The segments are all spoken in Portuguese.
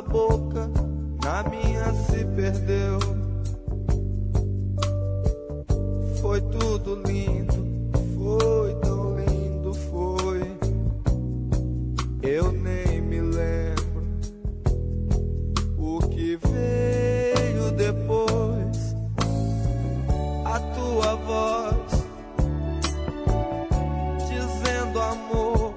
boca na minha se perdeu. Foi tudo lindo, foi tão lindo, foi. Eu nem me lembro o que veio depois. A tua voz dizendo amor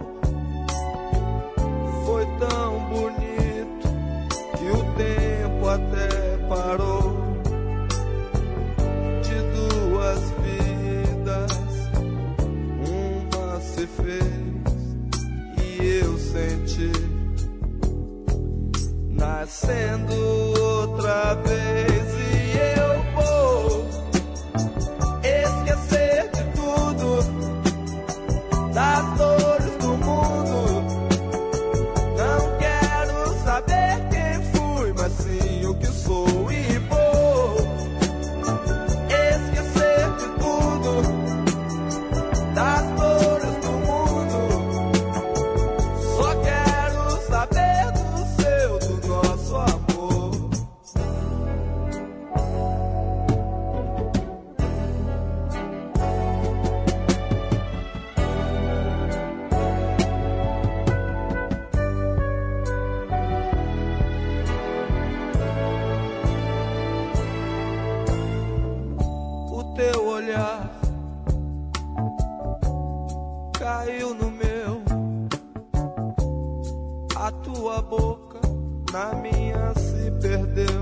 foi tão bonito que o tempo até parou. De duas vidas, uma se fez e eu senti nascendo outra vez. E eu vou esquecer de tudo, das dores do mundo. Não quero saber quem fui, mas sim o que sou. E vou esquecer de tudo, das dores do mundo. Só quero saber do seu, do nosso amor. O teu olhar caiu no meu, a tua boca na minha se perdeu.